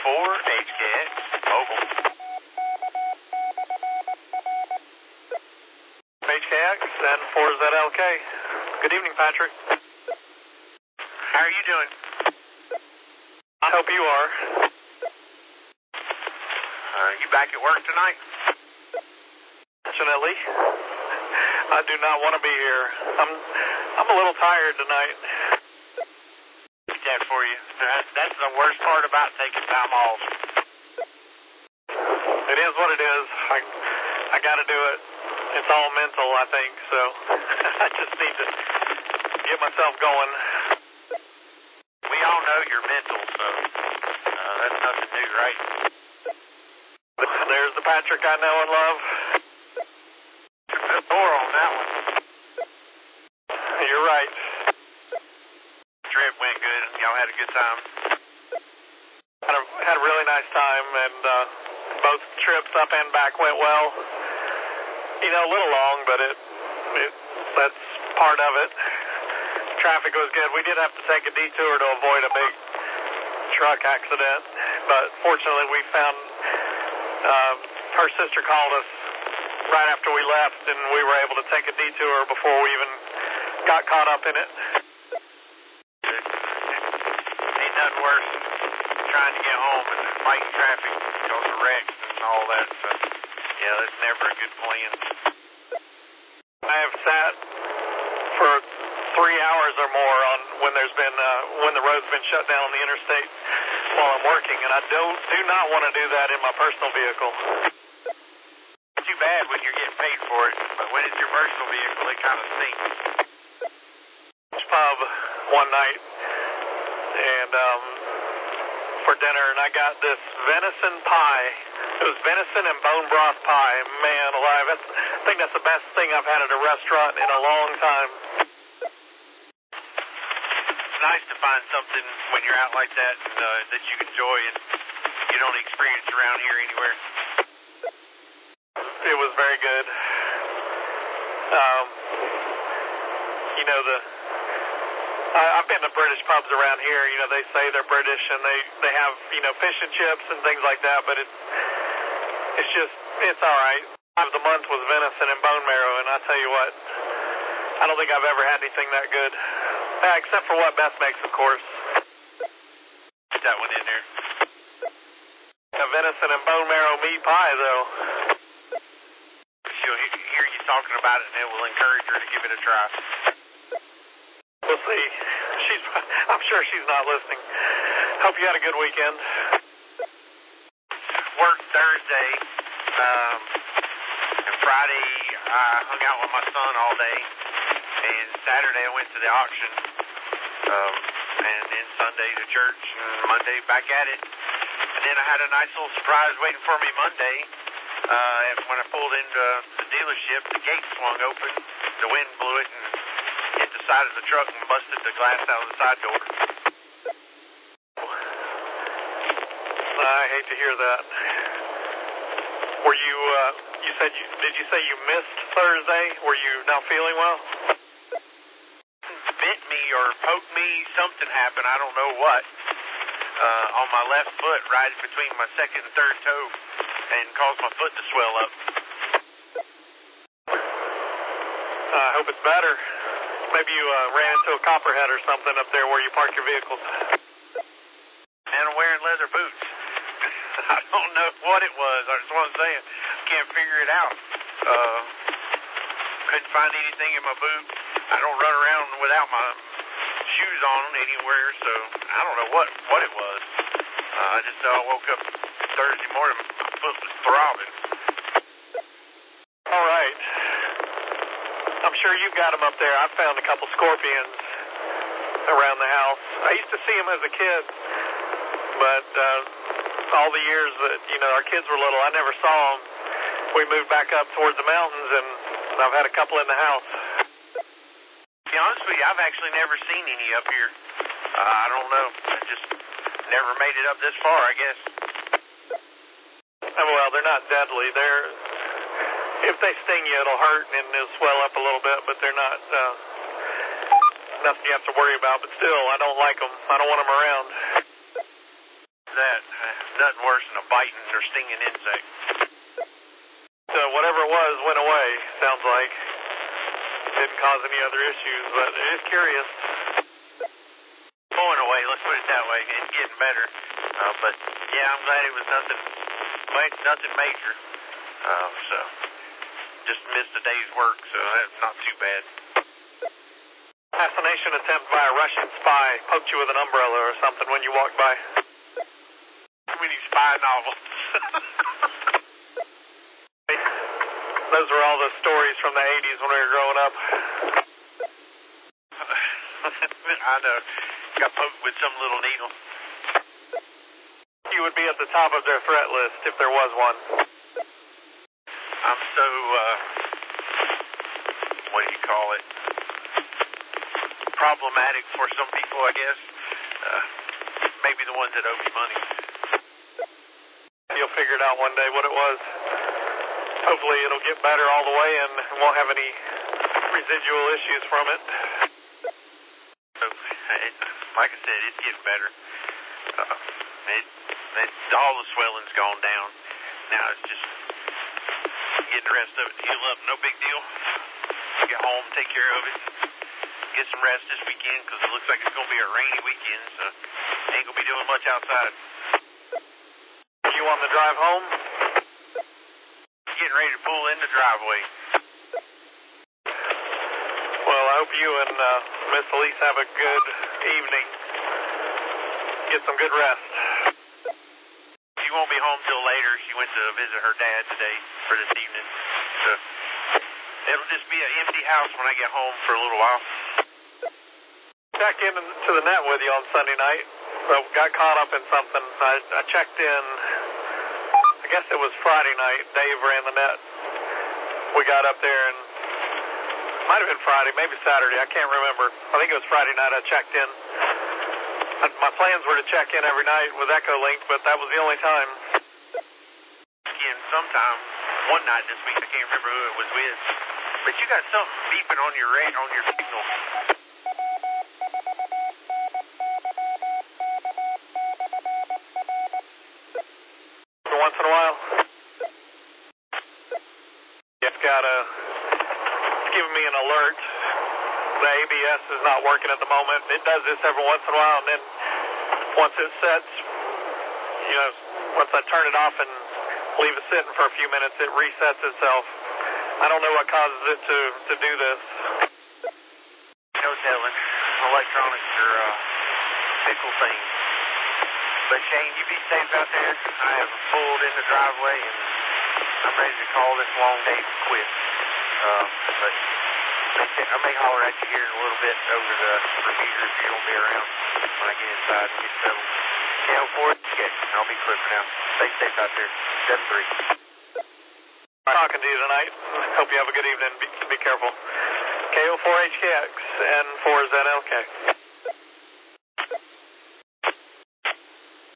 HKX Mobile. HKX and 4ZLK. Good evening, Patrick. How are you doing? I hope you are. You back at work tonight? Fortunately, I do not want to be here. I'm a little tired tonight. Get that for you. That's the worst part about taking time off. It is what it is. I got to do it. It's all mental, I think, so I just need to get myself going. We all know you're mental, so that's nothing new, right? There's the Patrick I know and love. Good door on that one. You're right. Trip went good. Y'all had a good time. Had a really nice time, and both trips up and back went well. You know, a little long, but that's part of it. Traffic was good. We did have to take a detour to avoid a big truck accident, but fortunately we found her sister called us right after we left, and we were able to take a detour before we even got caught up in it. Ain't nothing worse than trying to get home and then fighting traffic because of wrecks and all that stuff. Yeah, that's never a good plan. I have sat for 3 hours or more on when there's been when the road's been shut down on the interstate while I'm working, and I do not want to do that in my personal vehicle. Too bad when you're getting paid for it, but when it's your personal vehicle, it kind of stinks. Pub one night, and for dinner, and I got this venison pie. It was venison and bone broth pie. Man alive, I think that's the best thing I've had at a restaurant in a long time. It's nice to find something when you're out like that that you enjoy and you don't experience around here anywhere. It was very good. You know, I've been to British pubs around here. You know, they say they're British and they have, you know, fish and chips and things like that, but it's all right. Of the month was venison and bone marrow, and I tell you what, I don't think I've ever had anything that good. Except for what Beth makes, of course. Get that one in there. A venison and bone marrow meat pie, though. She'll hear you talking about it, and it will encourage her to give it a try. We'll see. I'm sure she's not listening. Hope you had a good weekend. Worked Thursday. And Friday, I hung out with my son all day. And Saturday, I went to the auction. And then Sunday to church. And Monday, back at it. And then I had a nice little surprise waiting for me Monday. And when I pulled into the dealership, the gate swung open. The wind blew it and hit the side of the truck and busted the glass out of the side door. I hate to hear that. Were you, did you say you missed Thursday? Were you not feeling well? Bit me or poked me, something happened, I don't know what, on my left foot right between my second and third toe and caused my foot to swell up. I hope it's better. Maybe you ran into a copperhead or something up there where you park your vehicles. And I'm wearing leather boots. I don't know what it was. That's what I'm saying. Can't figure it out. Couldn't find anything in my boot. I don't run around without my shoes on anywhere, so I don't know what it was. I just woke up Thursday morning, my foot was throbbing. All right. I'm sure you've got them up there. I found a couple scorpions around the house. I used to see them as a kid, but all the years that, you know, our kids were little, I never saw them. We moved back up towards the mountains, and I've had a couple in the house. To be honest with you, I've actually never seen any up here. I don't know. I just never made it up this far, I guess. Well, they're not deadly. If they sting you, it'll hurt and it'll swell up a little bit, but they're not nothing you have to worry about. But still, I don't like them. I don't want them around. that. Nothing worse than a biting or stinging insect. So whatever it was went away, sounds like. Didn't cause any other issues, but it is curious. Going away, let's put it that way. It's getting better. But yeah, I'm glad it was nothing major. So just missed a day's work, so that's not too bad. Assassination attempt by a Russian spy poked you with an umbrella or something when you walked by. Too many spy novels. Those were all the stories from the 80s when we were growing up. I know. Got poked with some little needle. You would be at the top of their threat list if there was one. I'm so, what do you call it? Problematic for some people, I guess. Maybe the ones that owe me money. You'll figure it out one day what it was. Hopefully it'll get better all the way and won't have any residual issues from it. So, like I said, it's getting better. All the swelling's gone down. Now it's just getting the rest of it healed up. No big deal. Get home, take care of it. Get some rest this weekend because it looks like it's going to be a rainy weekend, so ain't going to be doing much outside. You on the drive home? Getting ready to pull in the driveway. Well, I hope you and Miss Elise have a good evening. Get some good rest. She won't be home till later. She went to visit her dad today for this evening. So it'll just be an empty house when I get home for a little while. Check into the net with you on Sunday night. So got caught up in something. I checked in, I guess it was Friday night. Dave ran the net. We got up there and might have been Friday, maybe Saturday. I can't remember. I think it was Friday night I checked in. My plans were to check in every night with Echolink, but that was the only time. Again, sometime, one night this week, I can't remember who it was with, but you got something beeping on your signal. Once in a while. It's giving me an alert. The ABS is not working at the moment. It does this every once in a while, and then once it sets, once I turn it off and leave it sitting for a few minutes, it resets itself. I don't know what causes it to do this. No telling. Electronics are fickle things. But Shane, you be safe out there. I have pulled in the driveway, and I'm ready to call this long day quits. But I may holler at you here in a little bit over the repeater if you don't be around when I get inside and get settled. KO4HK, I'll be clear now. Stay safe out there. 7-3. Talking to you tonight. Hope you have a good evening. Be careful. KO4HKX and 4ZLK.